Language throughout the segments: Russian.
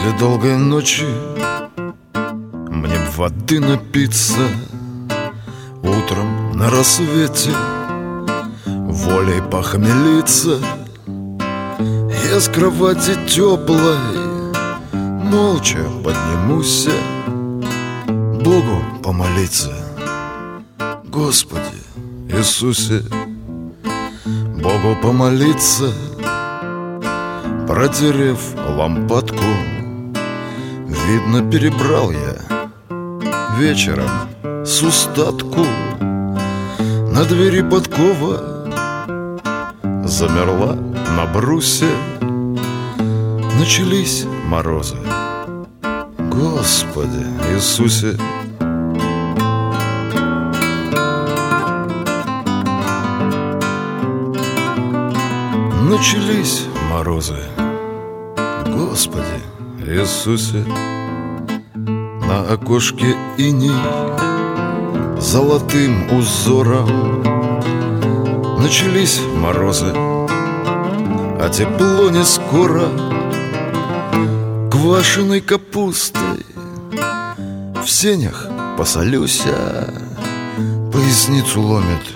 После долгой ночи мне б воды напиться, утром на рассвете волей похмелиться. Я с кровати теплой молча поднимусь Богу помолиться. Господи Иисусе, Богу помолиться. Протерев лампадку, видно, перебрал я вечером с устатку. На двери подкова замерла на брусе. Начались морозы. Господи Иисусе, начались морозы. Господи Иисусе, на окошке иней золотым узором. Начались морозы, а тепло не скоро. Квашеной капустой в сенях посолюся, поясницу ломит.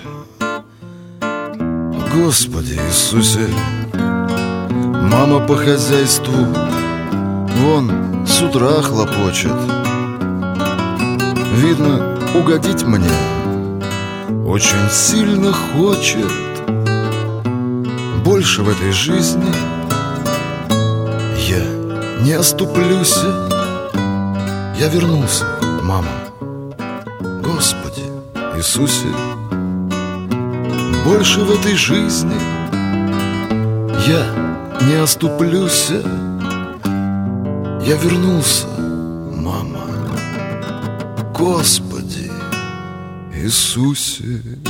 Господи Иисусе, мама по хозяйству вон с утра хлопочет. Видно, угодить мне очень сильно хочет. Больше в этой жизни я не оступлюсь. Я вернулся, мама. Господи Иисусе, больше в этой жизни я не оступлюсь. Я вернулся, мама. Господи Иисусе.